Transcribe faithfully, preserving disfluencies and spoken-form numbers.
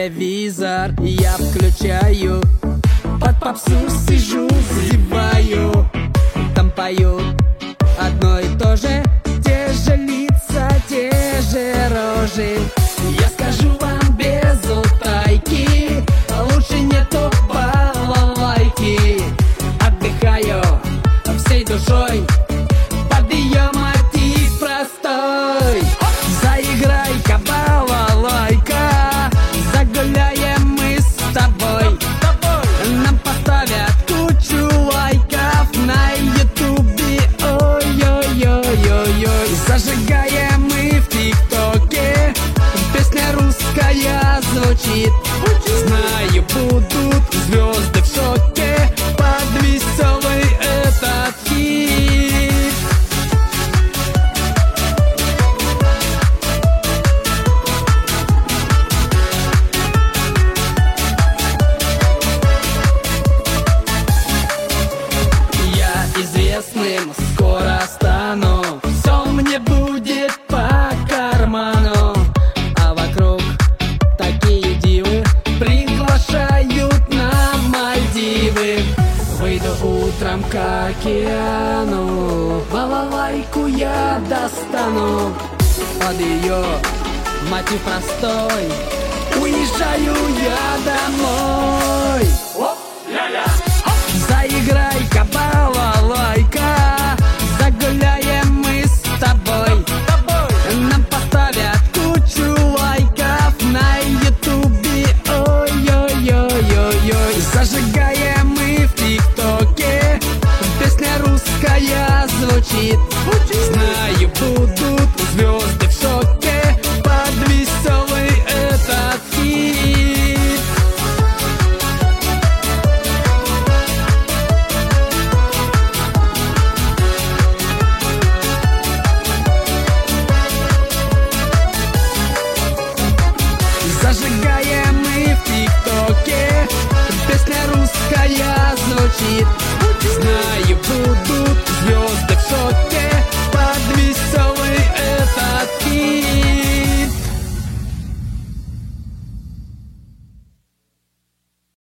телевизор я включаю, под попсу сижу, зеваю. Там поют одно и то же, те же лица, те же рожи. Я скажу вам без утайки, лучше нету балалайки. Отдыхаю всей душой под ее мотив простой. Заиграй-ка балалайка, загуляем мы с тобой. Нам поставят кучу лайков на ютубе, ой-ой-ой-ой-ой. Зажигаем мы в тиктоке, песня русская звучит. Знаю, будут звезды в шоке под веселый этот хит. Я известным скоро стану, все мне будет по карману. А вокруг такие дивы приглашают на Мальдивы. Выйду утром к океану, балалайку я достану. Под ее мотив простой уезжаю я домой. Заиграй-ка балалайка, загуляем мы с тобой. Нам поставят кучу лайков на ютубе, ой-ой-ой-ой-ой. Зажигаем мы в тиктоке, песня русская звучит. Знаю, будут звезды в шоке под веселый этот хит. Зажигаем мы в тиктоке, песня русская звучит. Знаю, буду